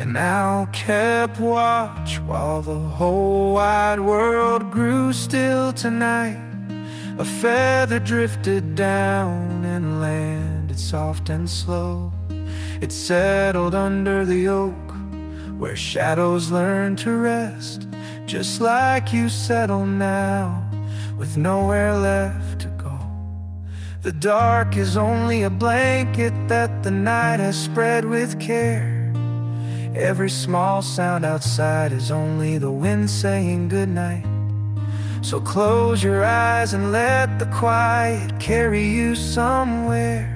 An owl kept watch while the whole wide world grew still tonight. A feather drifted down and landed soft and slow. It settled under the oak, where shadows learn to rest, just like you settle now, with nowhere left to go. The dark is only a blanket that the night has spread with care. Every small sound outside is only the wind saying goodnight. So close your eyes and let the quiet carry you somewhere.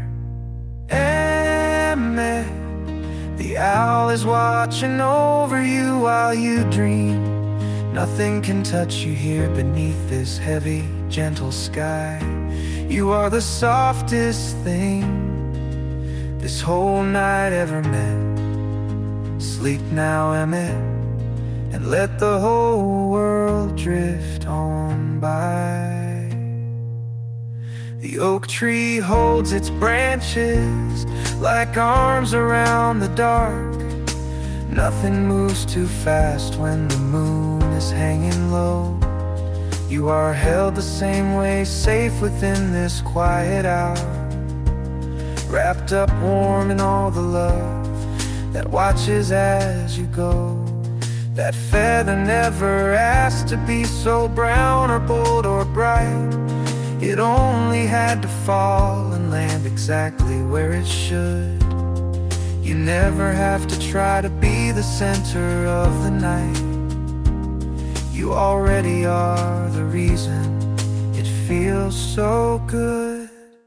Emmett, the owl is watching over you while you dream. Nothing can touch you here beneath this heavy, gentle sky. You are the softest thing this whole night ever met. Sleep now, Emmett, and let the whole world drift on by. The oak tree holds its branches like arms around the dark. Nothing moves too fast when the moon is hanging low. You are held the same way, safe within this quiet hour, wrapped up warm in all the love that watches as you go. That feather never asked to be so brown or bold or bright. It only had to fall and land exactly where it should. You never have to try to be the center of the night. You already are the reason it feels so good.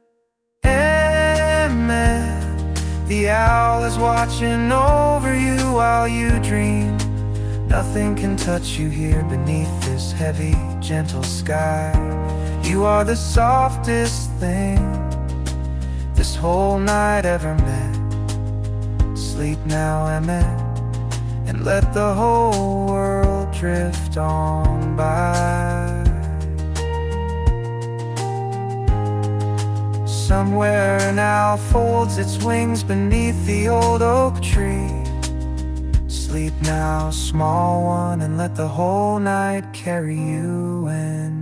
Emmett, the owl is watching over you while you dream. Nothing can touch you here beneath this heavy, gentle sky. You are the softest thing this whole night ever met. Sleep now, Emmett, and let the whole world drift on by. Somewhere an owl folds its wings beneath the old oak tree. Sleep now, small one, and let the whole night carry you in.